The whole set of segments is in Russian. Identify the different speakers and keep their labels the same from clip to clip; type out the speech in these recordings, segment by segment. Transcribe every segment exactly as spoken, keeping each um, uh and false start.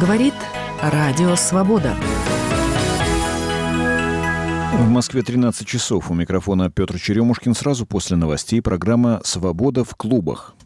Speaker 1: Говорит Радио Свобода.
Speaker 2: В Москве тринадцать часов. У микрофона Петр Черемушкин. Сразу после новостей программа «Свобода в клубах».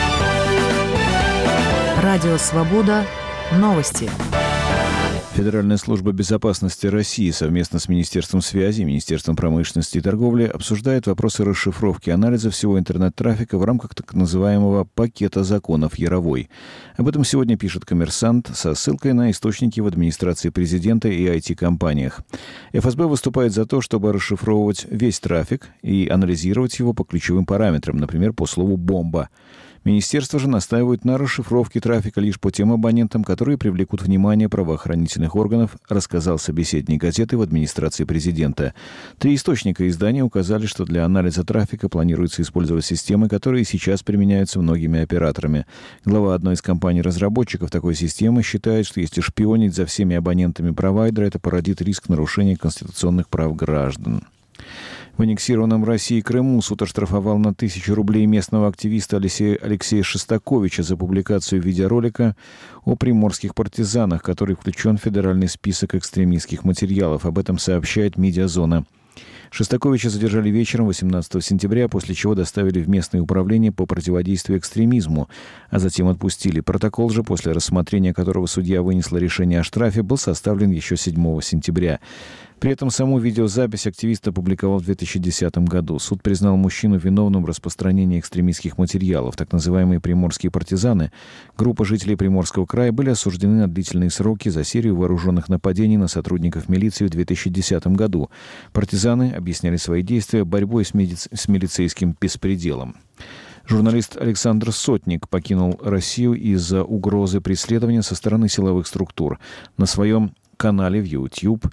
Speaker 1: Радио Свобода. Новости.
Speaker 2: Федеральная служба безопасности России совместно с Министерством связи, Министерством промышленности и торговли обсуждает вопросы расшифровки и анализа всего интернет-трафика в рамках так называемого пакета законов Яровой. Об этом сегодня пишет «Коммерсант» со ссылкой на источники в администрации президента и ай ти-компаниях. эф эс бэ выступает за то, чтобы расшифровывать весь трафик и анализировать его по ключевым параметрам, например, по слову «бомба». Министерство же настаивает на расшифровке трафика лишь по тем абонентам, которые привлекут внимание правоохранительных органов, рассказал собеседник газеты в администрации президента. Три источника издания указали, что для анализа трафика планируется использовать системы, которые сейчас применяются многими операторами. Глава одной из компаний-разработчиков такой системы считает, что если шпионить за всеми абонентами провайдера, это породит риск нарушения конституционных прав граждан. В аннексированном России Крыму суд оштрафовал на тысячу рублей местного активиста Алексея, Алексея Шестаковича за публикацию видеоролика о приморских партизанах, который включен в федеральный список экстремистских материалов. Об этом сообщает «Медиазона». Шестаковича задержали вечером восемнадцатого сентября, после чего доставили в местное управление по противодействию экстремизму, а затем отпустили. Протокол же, после рассмотрения которого судья вынесла решение о штрафе, был составлен еще седьмого сентября. При этом саму видеозапись активист опубликовал в две тысячи десятом году. Суд признал мужчину виновным в распространении экстремистских материалов. Так называемые приморские партизаны, группа жителей Приморского края, были осуждены на длительные сроки за серию вооруженных нападений на сотрудников милиции в две тысячи десятом году. Партизаны объясняли свои действия борьбой с, медиц... с милицейским беспределом. Журналист Александр Сотник покинул Россию из-за угрозы преследования со стороны силовых структур. На своем канале в YouTube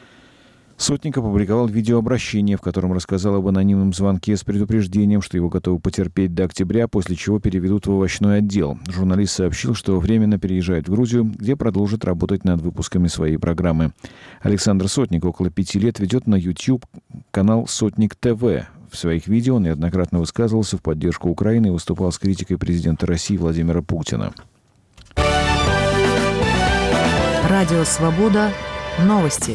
Speaker 2: Сотник опубликовал видеообращение, в котором рассказал об анонимном звонке с предупреждением, что его готовы потерпеть до октября, после чего переведут в овощной отдел. Журналист сообщил, что временно переезжает в Грузию, где продолжит работать над выпусками своей программы. Александр Сотник около пяти лет ведет на YouTube канал «Сотник ТВ». В своих видео он неоднократно высказывался в поддержку Украины и выступал с критикой президента России Владимира Путина.
Speaker 1: Радио Свобода. Новости.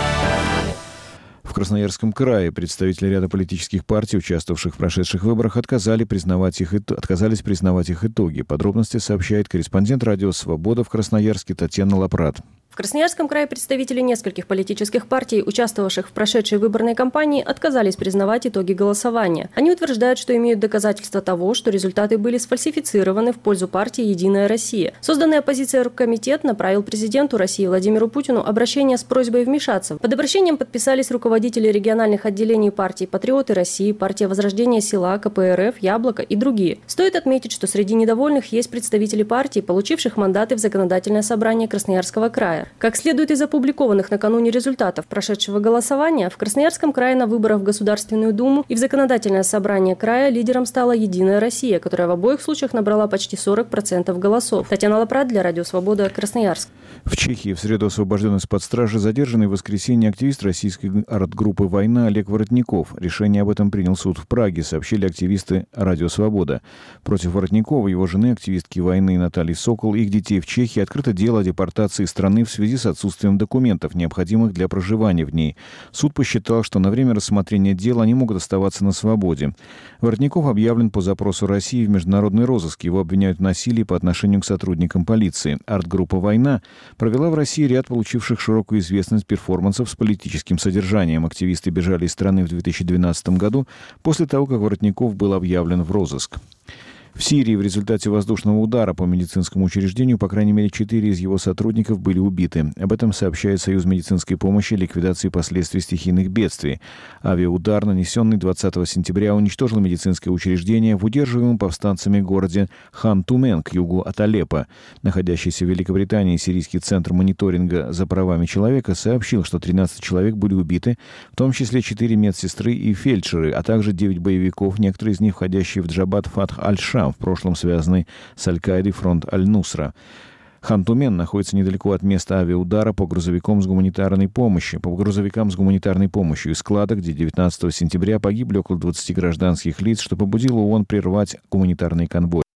Speaker 2: В Красноярском крае представители ряда политических партий, участвовавших в прошедших выборах, отказали признавать их, отказались признавать их итоги. Подробности сообщает корреспондент «Радио Свобода» в Красноярске Татьяна Лапрат.
Speaker 3: В Красноярском крае представители нескольких политических партий, участвовавших в прошедшей выборной кампании, отказались признавать итоги голосования. Они утверждают, что имеют доказательства того, что результаты были сфальсифицированы в пользу партии «Единая Россия». Созданный оппозицией оргкомитет направил президенту России Владимиру Путину обращение с просьбой вмешаться. Под обращением подписались руководители региональных отделений партий «Патриоты России», партия Возрождения села, ка пэ эр эф, Яблоко и другие. Стоит отметить, что среди недовольных есть представители партий, получивших мандаты в законодательное собрание Красноярского края. Как следует из опубликованных накануне результатов прошедшего голосования, в Красноярском крае на выборах в Государственную Думу и в законодательное собрание края лидером стала «Единая Россия», которая в обоих случаях набрала почти сорок процентов голосов. Татьяна Лапрат для Радио Свобода, Красноярск.
Speaker 2: В Чехии в среду освобожден из-под стражи задержанный в воскресенье активист российской арт-группы «Война» Олег Воротников. Решение об этом принял суд в Праге, сообщили активисты Радио Свобода. Против Воротникова, его жены, активистки «Войны» Натальи Сокол и их детей в Чехии открыто дело о депортации страны в связи с отсутствием документов, необходимых для проживания в ней. Суд посчитал, что на время рассмотрения дела они могут оставаться на свободе. Воротников объявлен по запросу России в международный розыск. Его обвиняют в насилии по отношению к сотрудникам полиции. Арт-группа «Война» провела в России ряд получивших широкую известность перформансов с политическим содержанием. Активисты бежали из страны в две тысячи двенадцатом году после того, как Воротников был объявлен в розыск. В Сирии в результате воздушного удара по медицинскому учреждению, по крайней мере, четыре из его сотрудников были убиты. Об этом сообщает Союз медицинской помощи и ликвидации последствий стихийных бедствий. Авиаудар, нанесенный двадцатого сентября, уничтожил медицинское учреждение в удерживаемом повстанцами городе Хан-Тумен к югу от Алеппо. Находящийся в Великобритании сирийский центр мониторинга за правами человека сообщил, что тринадцать человек были убиты, в том числе четыре медсестры и фельдшеры, а также девять боевиков, некоторые из них входящие в Джабат Фатх аль-Шам, в прошлом связанный с Аль-Каидой фронт Аль-Нусра. Хан-Тумен находится недалеко от места авиаудара по грузовикам с гуманитарной помощью, по грузовикам с гуманитарной помощью и склада, где девятнадцатого сентября погибли около двадцати гражданских лиц, что побудило ООН прервать гуманитарный конвой.